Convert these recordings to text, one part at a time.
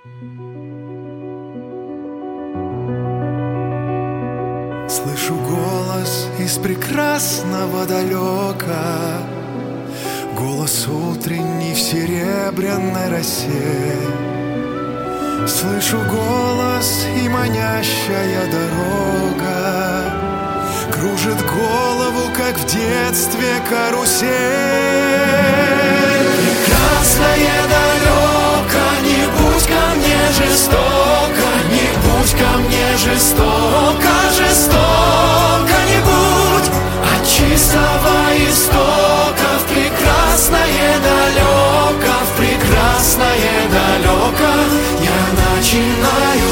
Слышу голос из прекрасного далека, голос утренний в серебряной росе. Слышу голос и манящая дорога кружит голову, как в детстве карусель. Прекрасное далеко, не будь ко мне жестоко, не будь ко мне жестоко, жестоко не будь. От чистого истока в прекрасное далеко, в прекрасное далеко я начинаю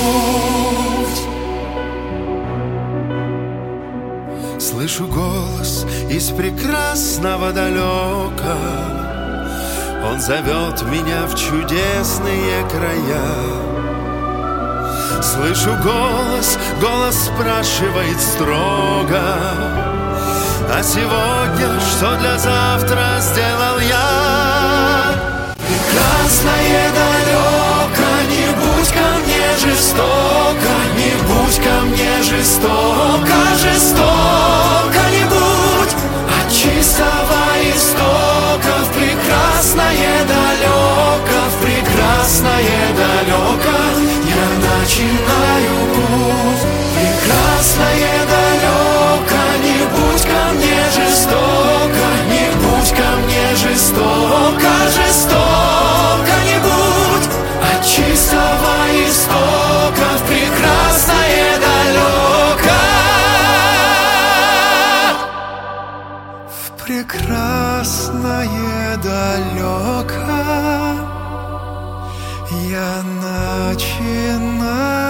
путь. Слышу голос из прекрасного далека, он зовет меня в чудесные края. Слышу голос, голос спрашивает строго: а сегодня что для завтра сделал я? Прекрасное далеко, не будь ко мне жестоко, не будь ко мне жестоко, жестоко не будь. От чистого истока в прекрасное далеко, в прекрасное далеко я начинаю путь. Прекрасное далеко, не будь ко мне жестоко, не будь ко мне жестоко, жестоко не будь. От чистого истока в прекрасное далеко, в прекрасное далеко я начинаю